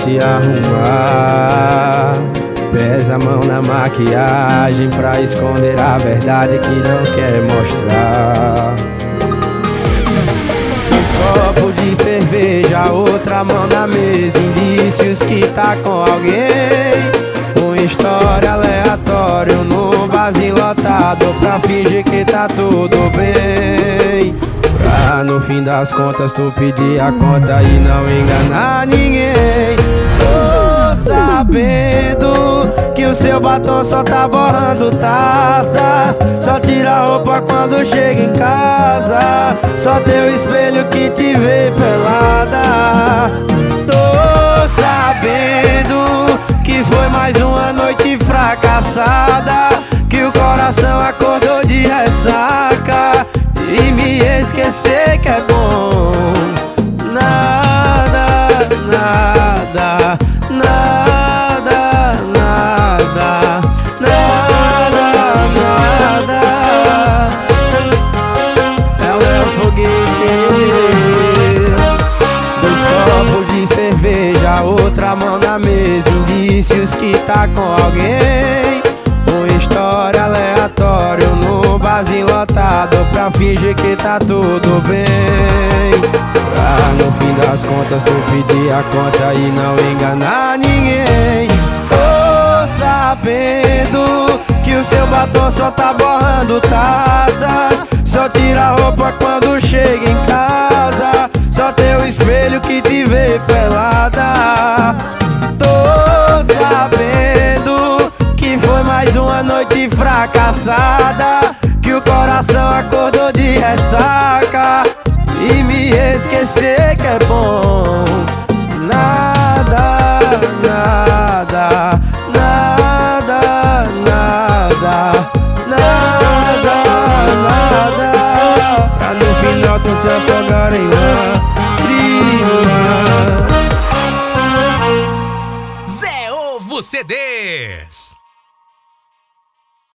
se arrumar, pesa a mão na maquiagem pra esconder a verdade que não quer mostrar. Os copos de cerveja, outra mão na mesa, indícios que tá com alguém. Uma história aleatória num barzinho lotado pra fingir que tá tudo bem, pra no fim das contas tu pedir a conta e não enganar ninguém. Tô sabendo que o seu batom só tá borrando taças, só tira a roupa quando chega em casa, só teu espelho que te vê pelada. Tô sabendo que foi mais uma noite fracassada, que o coração acordou de ressaca e me esquecer que é bom. Nada, nada, nada, nada, nada, nada. Ela é um foguete, dois copos de cerveja, outra mão na mesa, indícios que tá com alguém. Uma história aleatória num barzinho lotado pra fingir que tá tudo bem, pra no fim das contas tu pedir a conta e não enganar ninguém. Tô sabendo que o seu batom só tá borrando taças, só tira a roupa quando chega em casa, só teu espelho que te vê pelada. Tô sabendo que foi mais uma noite fracassada, que o coração acordou de ressaca e me esquecer que é bom. Nada, nada, nada, nada, nada, nada, pra no final tu se afogar em lágrimas. Zé Ovo CDs.